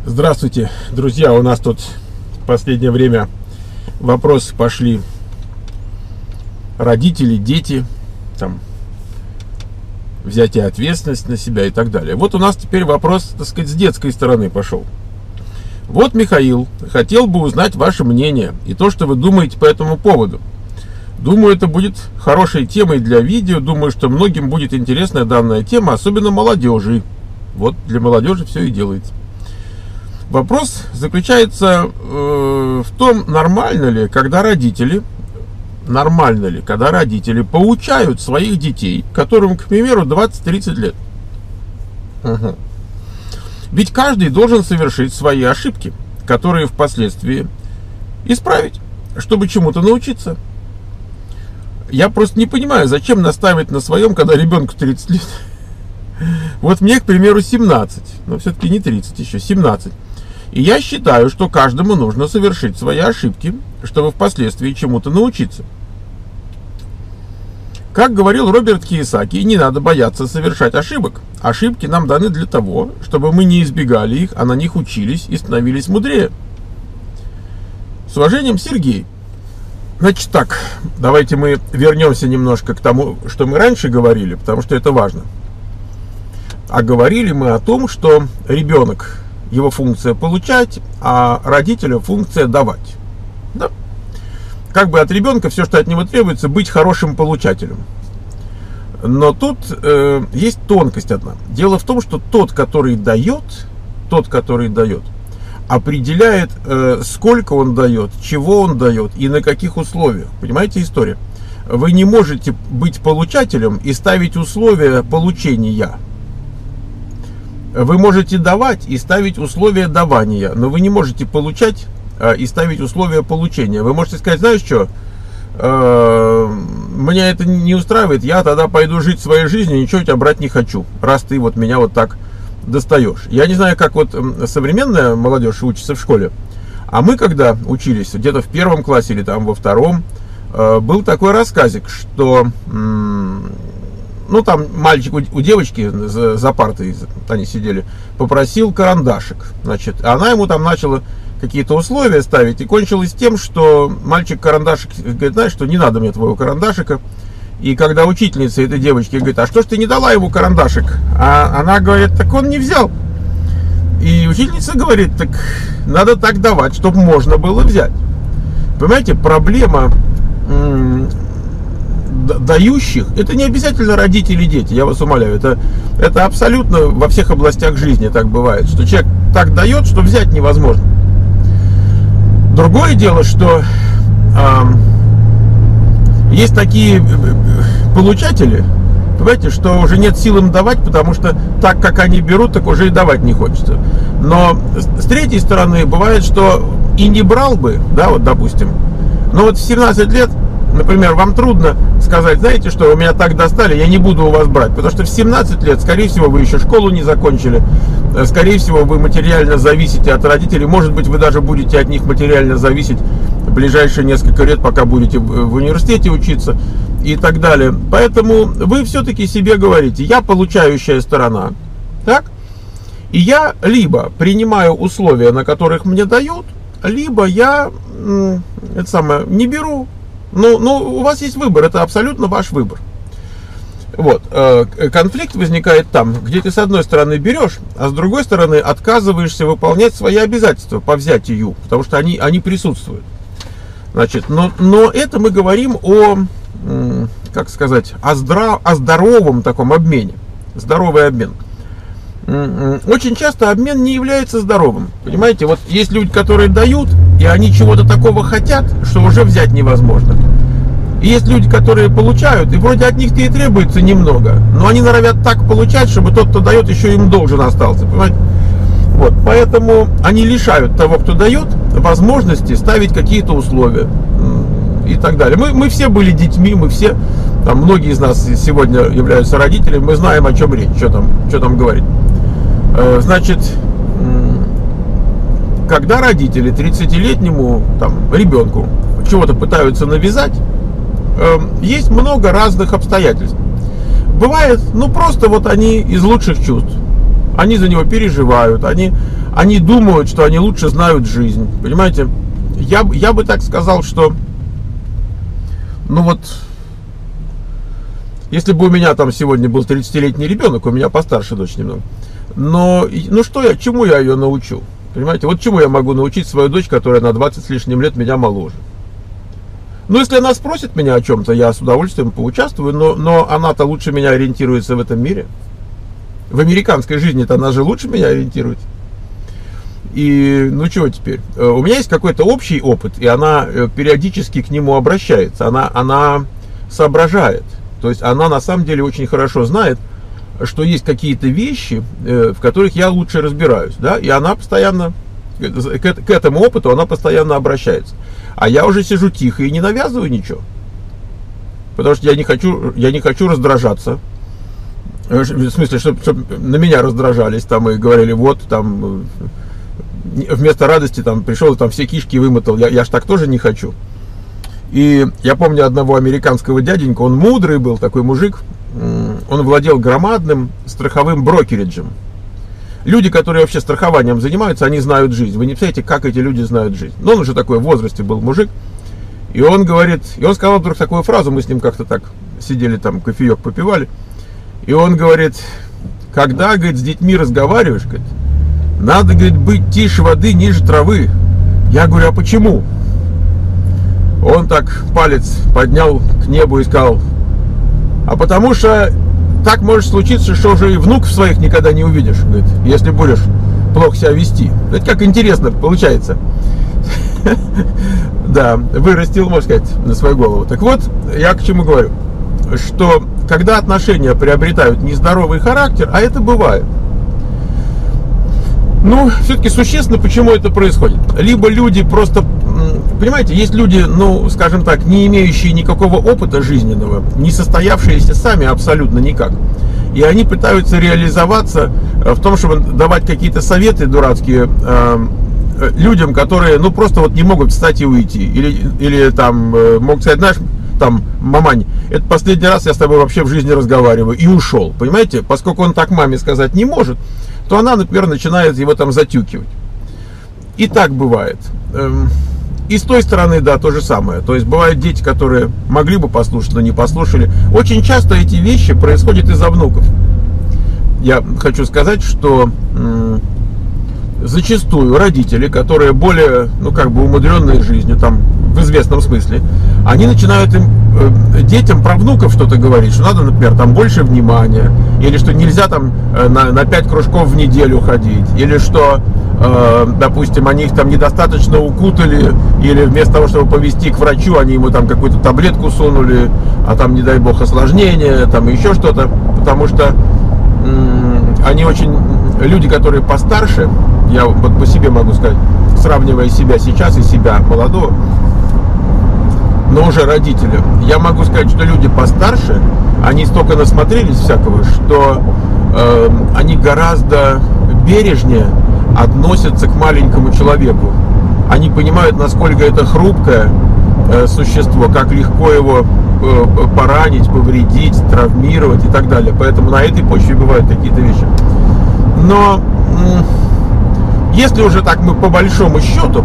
Здравствуйте, друзья. У нас тут в последнее время вопросы пошли: родители, дети, там, взятие ответственности на себя и так далее. Вот у нас теперь вопрос, так сказать, с детской стороны пошел. Вот, Михаил, хотел бы узнать ваше мнение и то, что вы думаете по этому поводу. Думаю, это будет хорошей темой для видео. Думаю, что многим будет интересная данная тема, особенно молодежи. Вот для молодежи все и делается. Вопрос заключается в том, нормально ли, когда родители поучают своих детей, которым, к примеру, 20-30 лет. Угу. Ведь каждый должен совершить свои ошибки, которые впоследствии исправить, чтобы чему-то научиться. Я просто не понимаю, зачем настаивать на своем, когда ребенку 30 лет. Вот мне, к примеру, 17, но все-таки не 30 еще, 17. И я считаю, что каждому нужно совершить свои ошибки, чтобы впоследствии чему-то научиться. Как говорил Роберт Кийосаки, не надо бояться совершать ошибок. Ошибки нам даны для того, чтобы мы не избегали их, а на них учились и становились мудрее. С уважением, Сергей. Значит так, давайте мы вернемся немножко к тому, что мы раньше говорили, потому что это важно. А говорили мы о том, что ребенок, его функция получать, а родителя функция давать. Да? Как бы от ребенка все, что от него требуется, быть хорошим получателем. Но тут есть тонкость одна. Дело в том, что тот, который дает, определяет, сколько он дает, чего он дает и на каких условиях. Понимаете историю? Вы не можете быть получателем и ставить условия получения. Вы можете давать и ставить условия давания, но вы не можете получать и ставить условия получения. Вы можете сказать: знаешь что, меня это не устраивает, я тогда пойду жить своей жизнью, ничего у тебя брать не хочу, раз ты вот меня вот так достаешь. Я не знаю, как вот современная молодежь учится в школе, а мы когда учились, где-то в 1 классе или там во 2, был такой рассказик, что... Ну, там мальчик у девочки за партой, они сидели, попросил карандашик. Значит, она ему там начала какие-то условия ставить, и кончилось тем, что мальчик карандашик говорит: знаешь что, не надо мне твоего карандашика. И когда учительница этой девочки говорит: а что ж ты не дала ему карандашик? А она говорит: так он не взял. И учительница говорит: так надо так давать, чтобы можно было взять. Понимаете, проблема дающих, это не обязательно родители и дети, я вас умоляю, это абсолютно во всех областях жизни так бывает, что человек так дает, что взять невозможно. Другое дело, что есть такие получатели, понимаете, что уже нет сил им давать, потому что так как они берут, так уже и давать не хочется. Но с третьей стороны бывает, что и не брал бы, да, вот допустим, но вот в 17 лет, например, вам трудно сказать: знаете что, вы меня так достали, я не буду у вас брать. Потому что в 17 лет, скорее всего, вы еще школу не закончили. Скорее всего, вы материально зависите от родителей. Может быть, вы даже будете от них материально зависеть в ближайшие несколько лет, пока будете в университете учиться и так далее. Поэтому вы все-таки себе говорите: я получающая сторона, так? И я либо принимаю условия, на которых мне дают, либо я не беру. Ну, у вас есть выбор, это абсолютно ваш выбор. Вот, конфликт возникает там, где ты с одной стороны берешь, а с другой стороны отказываешься выполнять свои обязательства по взятию, потому что они присутствуют. Значит, но это мы говорим о, как сказать, о здоровом таком обмене, здоровый обмен. Очень часто обмен не является здоровым. Понимаете, вот есть люди, которые дают, и они чего-то такого хотят, что уже взять невозможно. И есть люди, которые получают, и вроде от них-то и требуется немного, но они норовят так получать, чтобы тот, кто дает, еще им должен остался. Понимаете? Вот, поэтому они лишают того, кто дает, возможности ставить какие-то условия и так далее. Мы все были детьми, мы все, там, многие из нас сегодня являются родителями, мы знаем, о чем речь, что там говорить. Значит, когда родители 30-летнему ребенку чего-то пытаются навязать, есть много разных обстоятельств. Бывает, просто вот они из лучших чувств, они за него переживают, они они думают, что они лучше знают жизнь. Понимаете? Я бы так сказал, что, ну вот, если бы у меня там сегодня был 30-летний ребенок, у меня постарше дочь немного, но, ну что я, чему я ее научу? Понимаете, вот чему я могу научить свою дочь, которая на 20 с лишним лет меня моложе? Ну, если она спросит меня о чем-то, я с удовольствием поучаствую, но она-то лучше меня ориентируется в этом мире. В американской жизни-то она же лучше меня ориентируется. И, ну, чего теперь? У меня есть какой-то общий опыт, и она периодически к нему обращается. Она соображает. То есть она на самом деле очень хорошо знает, что есть какие-то вещи, в которых я лучше разбираюсь. Да? И она постоянно, к этому опыту она постоянно обращается. А я уже сижу тихо и не навязываю ничего. Потому что я не хочу раздражаться. В смысле, чтобы на меня раздражались там и говорили, вот там вместо радости там пришел и там все кишки вымотал. Я ж так тоже не хочу. И я помню одного американского дяденьку, он мудрый был, такой мужик. Он владел громадным страховым брокериджем. Люди, которые вообще страхованием занимаются, они знают жизнь. Вы не представляете, как эти люди знают жизнь. Но он уже такой в возрасте был мужик. И он говорит, и он сказал вдруг такую фразу, мы с ним как-то так сидели там, кофеек попивали. И он говорит, когда, говорит, с детьми разговариваешь, говорит, надо, говорит, быть тише воды, ниже травы. Я говорю, а почему? Он так палец поднял к небу и сказал, а потому что так может случиться, что уже и внуков своих никогда не увидишь, говорит, если будешь плохо себя вести. Это как интересно получается. Да, вырастил, можно сказать, на свою голову. Так вот, я к чему говорю, что когда отношения приобретают нездоровый характер, а это бывает, ну, все-таки существенно, почему это происходит. Либо люди просто, понимаете, есть люди, ну, скажем так, не имеющие никакого опыта жизненного, не состоявшиеся сами абсолютно никак. И они пытаются реализоваться в том, чтобы давать какие-то советы дурацкие людям, которые, ну, просто вот не могут встать и уйти. Или там могут сказать, знаешь, там, мамань, это последний раз я с тобой вообще в жизни разговариваю, и ушел. Понимаете? Поскольку он так маме сказать не может, то она, например, начинает его там затюкивать. И так бывает. И с той стороны, да, то же самое. То есть бывают дети, которые могли бы послушать, но не послушали. Очень часто эти вещи происходят из-за внуков. Я хочу сказать, что зачастую родители, которые более, ну, как бы умудренные жизнью, там, в известном смысле, они начинают детям про внуков что-то говорить, что надо, например, там больше внимания, или что нельзя там на 5 кружков в неделю ходить, или что, допустим, они их там недостаточно укутали, или вместо того, чтобы повезти к врачу, они ему там какую-то таблетку сунули, а там, не дай бог, осложнение, там еще что-то, потому что они очень, люди, которые постарше, я вот по себе могу сказать, сравнивая себя сейчас и себя молодого, но уже родителя, я могу сказать, что люди постарше, они столько насмотрелись всякого, что они гораздо бережнее относятся к маленькому человеку. Они понимают, насколько это хрупкое существо, как легко его поранить, повредить, травмировать и так далее. Поэтому на этой почве бывают какие-то вещи. Но если уже так мы по большому счету,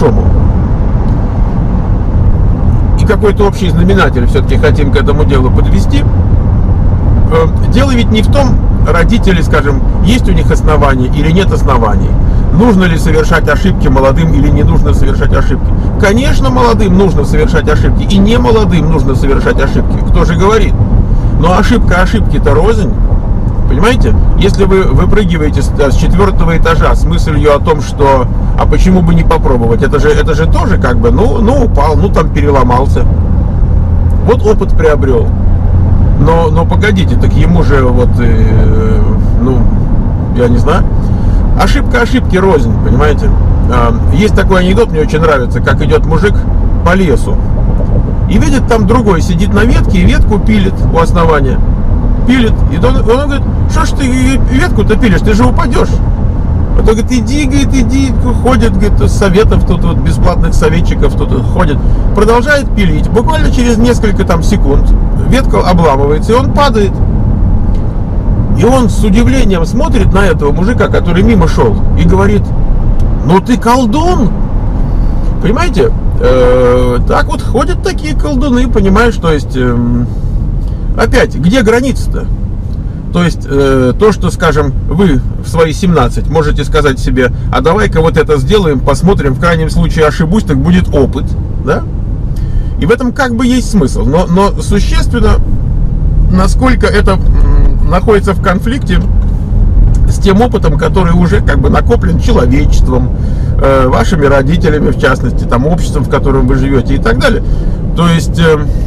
и какой-то общий знаменатель все-таки хотим к этому делу подвести, дело ведь не в том, родители, скажем, есть у них основания или нет оснований. Нужно ли совершать ошибки молодым или не нужно совершать ошибки? Конечно, молодым нужно совершать ошибки, и не молодым нужно совершать ошибки. Кто же говорит? Но ошибка ошибки-то рознь. Понимаете? Если вы выпрыгиваете с 4-го этажа с мыслью о том, что а почему бы не попробовать? Это же тоже как бы, ну упал, ну там переломался. Вот опыт приобрел. Но погодите, так ему же вот, ну, я не знаю. Ошибка ошибки рознь, понимаете? Есть такой анекдот, мне очень нравится, как идет мужик по лесу и видит, там другой сидит на ветке и ветку пилит у основания. Пилит. И он говорит, что ж ты ветку-то пилишь, ты же упадешь. А то говорит, иди, ходит, говорит, советов тут, вот, бесплатных советчиков тут ходит. Продолжает пилить. Буквально через несколько там секунд ветка обламывается, и он падает. И И он с удивлением смотрит на этого мужика, который мимо шел, и говорит: ну ты колдун. Понимаете? Так вот ходят такие колдуны, понимаешь? То есть, опять, где граница-то? То есть, то, что, скажем, вы в свои 17 можете сказать себе: а давай-ка вот это сделаем, посмотрим, в крайнем случае ошибусь, так будет опыт, да? И в этом как бы есть смысл, но существенно, насколько это находится в конфликте с тем опытом, который уже как бы накоплен человечеством, вашими родителями, в частности, там, обществом, в котором вы живете и так далее. То есть,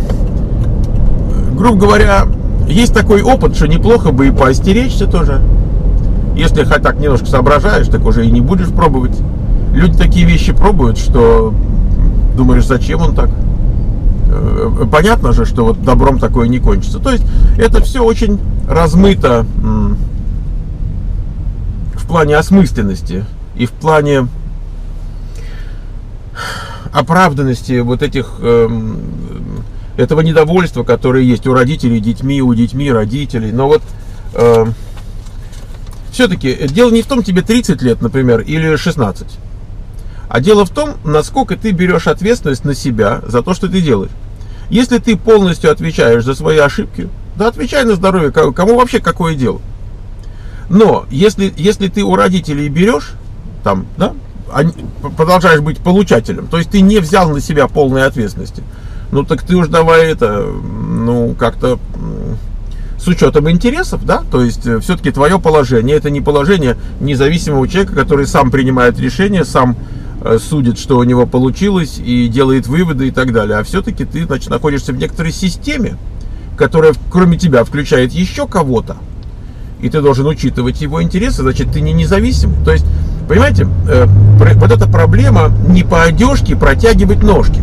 грубо говоря, есть такой опыт, что неплохо бы и поостеречься тоже. Если хоть так немножко соображаешь, так уже и не будешь пробовать. Люди такие вещи пробуют, что думаешь, зачем он так? Понятно же, что вот добром такое не кончится. То есть это все очень размыто в плане осмысленности и в плане оправданности вот этих этого недовольства, которое есть у родителей детьми, у детьми родителей. Но вот все-таки дело не в том, тебе 30 лет, например, или 16. А дело в том, насколько ты берешь ответственность на себя за то, что ты делаешь. Если ты полностью отвечаешь за свои ошибки, да отвечай на здоровье, кому вообще какое дело. Но если ты у родителей берешь, там, да, продолжаешь быть получателем, то есть ты не взял на себя полной ответственности, ну так ты уж давай это, ну как-то с учетом интересов, да, то есть все-таки твое положение, это не положение независимого человека, который сам принимает решения, сам судит, что у него получилось, и делает выводы и так далее, а все-таки ты, значит, находишься в некоторой системе, которая кроме тебя включает еще кого-то, и ты должен учитывать его интересы, значит, ты не независимый. То есть, понимаете, вот эта проблема не по одежке протягивать ножки.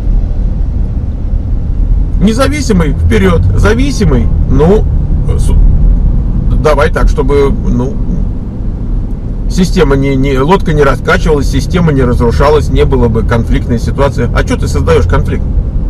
Независимый — вперед, зависимый, ну, давай так, чтобы, ну, система лодка не раскачивалась, система не разрушалась, не было бы конфликтной ситуации. А что ты создаешь конфликт?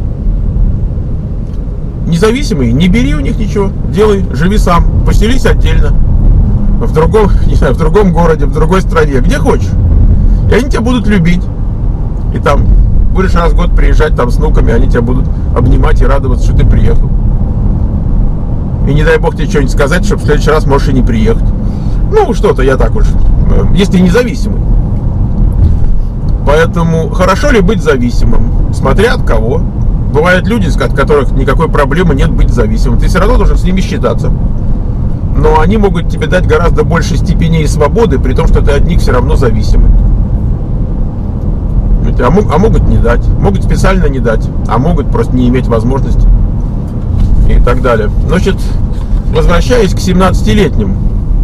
Независимый, не бери у них ничего, делай, живи сам, поселись отдельно, в другом, не знаю, в другом городе, в другой стране, где хочешь. И они тебя будут любить. И там будешь раз в год приезжать там с внуками, они тебя будут обнимать и радоваться, что ты приехал. И не дай бог тебе что-нибудь сказать, чтобы в следующий раз можешь и не приехать. Ну, что-то я так уж, если независимый. Поэтому хорошо ли быть зависимым? Смотря от кого. Бывают люди, от которых никакой проблемы нет быть зависимым. Ты все равно должен с ними считаться. Но они могут тебе дать гораздо больше степеней свободы, при том, что ты от них все равно зависимый. А могут не дать. Могут специально не дать. А могут просто не иметь возможности. И так далее. Значит, возвращаясь к 17-летним.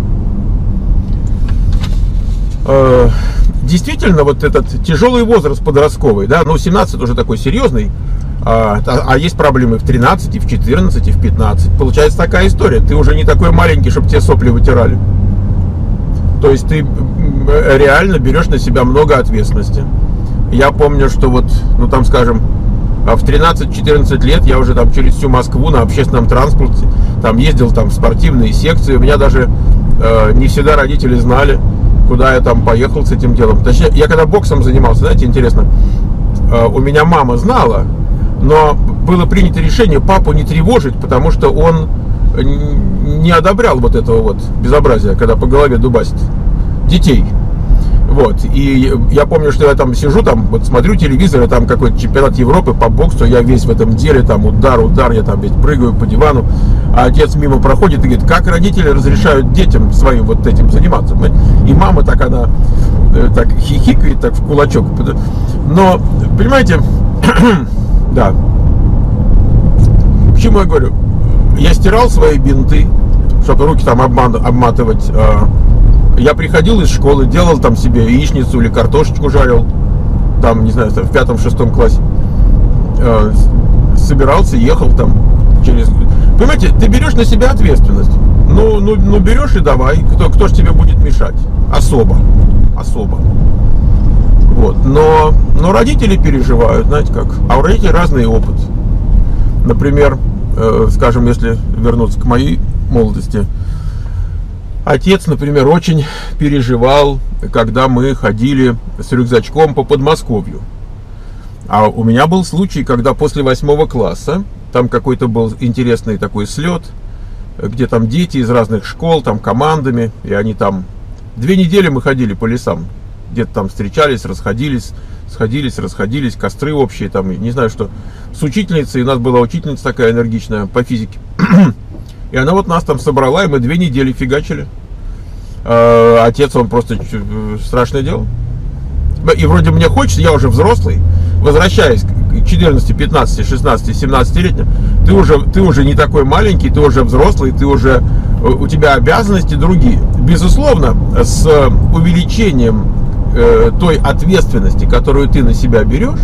Действительно, вот этот тяжелый возраст подростковый, да, ну 17 уже такой серьезный, а есть проблемы в 13, и в 14, и в 15. Получается такая история, ты уже не такой маленький, чтобы тебе сопли вытирали. То есть ты реально берешь на себя много ответственности. Я помню, что вот, ну там скажем, в 13-14 лет я уже там через всю Москву на общественном транспорте там ездил там в спортивные секции. У меня даже не всегда родители знали, куда я там поехал с этим делом. Точнее, я когда боксом занимался, знаете, интересно, у меня мама знала, но было принято решение папу не тревожить, потому что он не одобрял вот этого вот безобразия, когда по голове дубасит детей. Вот, и я помню, что я там сижу, там, вот смотрю телевизор, и там какой-то чемпионат Европы по боксу, я весь в этом деле, там удар, я там ведь прыгаю по дивану, а отец мимо проходит и говорит, как родители разрешают детям своим вот этим заниматься, и мама так, она так хихикает, так в кулачок, но, понимаете, да, к чему я говорю, я стирал свои бинты, чтобы руки там обматывать. Я приходил из школы, делал там себе яичницу или картошечку жарил, там, не знаю, в 5-6 классе. Собирался, ехал там через... Понимаете, ты берешь на себя ответственность. Ну берешь и давай. Кто ж тебе будет мешать? Особо. Вот. Но родители переживают, знаете как. А у родителей разный опыт. Например, скажем, если вернуться к моей молодости, Отец, например, очень переживал, когда мы ходили с рюкзачком по Подмосковью. А у меня был случай, когда после 8 класса, там какой-то был интересный такой слет, где там дети из разных школ, там командами, и они там 2 недели мы ходили по лесам, где-то там встречались, расходились, сходились, расходились, костры общие, там, не знаю что, с учительницей, у нас была учительница такая энергичная по физике, и она вот нас там собрала, и мы 2 недели фигачили. Отец, он просто страшное дело. И вроде мне хочется, я уже взрослый, возвращаясь к 14, 15, 16, 17-летним, ты уже не такой маленький, ты уже взрослый, у тебя обязанности другие. Безусловно, с увеличением той ответственности, которую ты на себя берешь,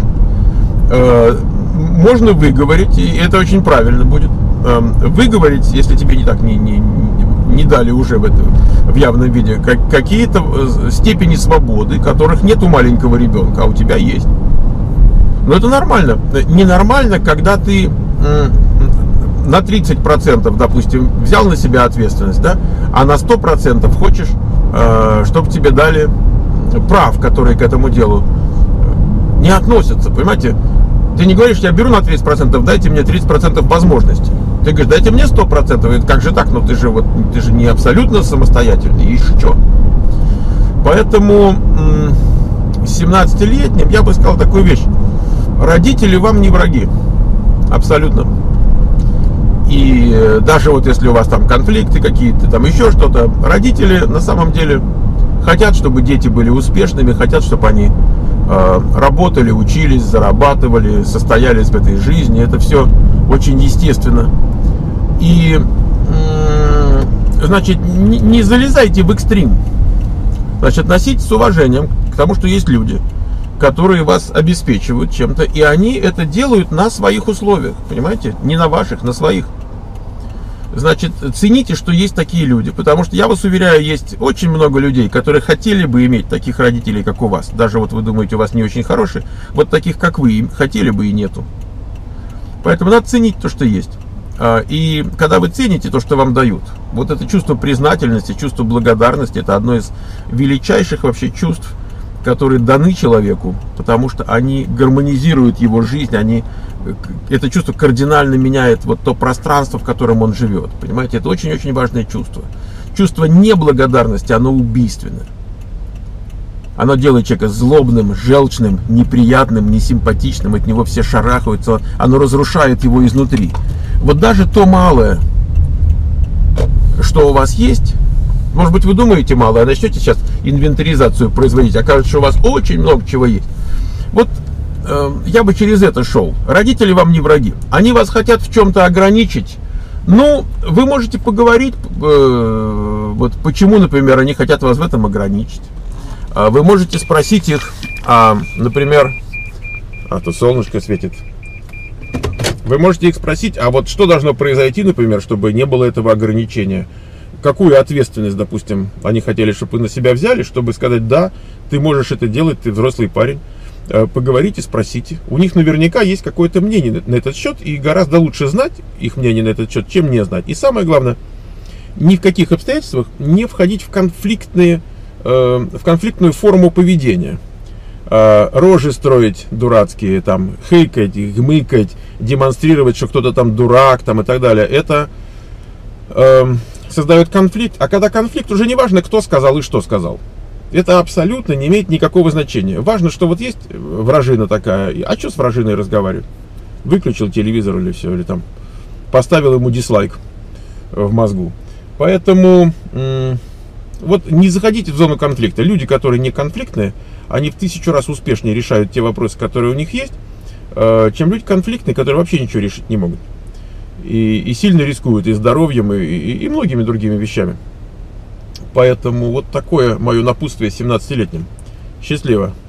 можно выговорить, и это очень правильно будет, выговорить, если тебе не дали уже в явном виде, какие-то степени свободы, которых нет у маленького ребенка, а у тебя есть. Но это нормально. Ненормально, когда ты на 30%, допустим, взял на себя ответственность, да, а на 100% хочешь, чтобы тебе дали прав, которые к этому делу не относятся, понимаете? Ты не говоришь, я беру на 30%, дайте мне 30% возможностей. Ты говоришь, дайте мне 100%. И как же так? Ну ты же не абсолютно самостоятельный, и что? Поэтому 17-летним я бы сказал такую вещь. Родители вам не враги. Абсолютно. И даже вот если у вас там конфликты какие-то, там еще что-то, родители на самом деле хотят, чтобы дети были успешными, хотят, чтобы они работали, учились, зарабатывали, состоялись в этой жизни. Это все очень естественно. И, значит, не залезайте в экстрим. Значит, относитесь с уважением к тому, что есть люди, которые вас обеспечивают чем-то, и они это делают на своих условиях, понимаете? Не на ваших, на своих. Значит, цените, что есть такие люди, потому что, я вас уверяю, есть очень много людей, которые хотели бы иметь таких родителей, как у вас. Даже вот вы думаете, у вас не очень хорошие, вот таких, как вы, хотели бы и нету. Поэтому надо ценить то, что есть. И когда вы цените то, что вам дают, вот это чувство признательности, чувство благодарности, это одно из величайших вообще чувств, которые даны человеку, потому что они гармонизируют его жизнь, это чувство кардинально меняет вот то пространство, в котором он живет. Понимаете, это очень-очень важное чувство. Чувство неблагодарности, оно убийственное. Оно делает человека злобным, желчным, неприятным, несимпатичным, от него все шарахаются, оно разрушает его изнутри. Вот даже то малое, что у вас есть, может быть, вы думаете мало, а начнете сейчас инвентаризацию производить, окажется, что у вас очень много чего есть. Вот я бы через это шел. Родители вам не враги. Они вас хотят в чем-то ограничить. Ну, вы можете поговорить, вот почему, например, они хотят вас в этом ограничить. Вы можете спросить их, например, то солнышко светит. Вы можете их спросить, а вот что должно произойти, например, чтобы не было этого ограничения? Какую ответственность, допустим, они хотели, чтобы вы на себя взяли, чтобы сказать, да, ты можешь это делать, ты взрослый парень. Поговорите, спросите. У них наверняка есть какое-то мнение на этот счет, и гораздо лучше знать их мнение на этот счет, чем не знать. И самое главное, ни в каких обстоятельствах не входить в конфликтную форму поведения. Рожи строить дурацкие, там, хыкать, гмыкать, демонстрировать, что кто-то там дурак, там, и так далее. Это создает конфликт. А когда конфликт, уже не важно, кто сказал и что сказал. Это абсолютно не имеет никакого значения. Важно, что вот есть вражина такая. А что с вражиной разговаривать? Выключил телевизор или все, или там поставил ему дизлайк в мозгу. Поэтому вот не заходите в зону конфликта. Люди, которые не конфликтные, они в 1000 раз успешнее решают те вопросы, которые у них есть, чем люди конфликтные, которые вообще ничего решить не могут. И сильно рискуют и здоровьем, и многими другими вещами. Поэтому вот такое мое напутствие 17-летним. Счастливо!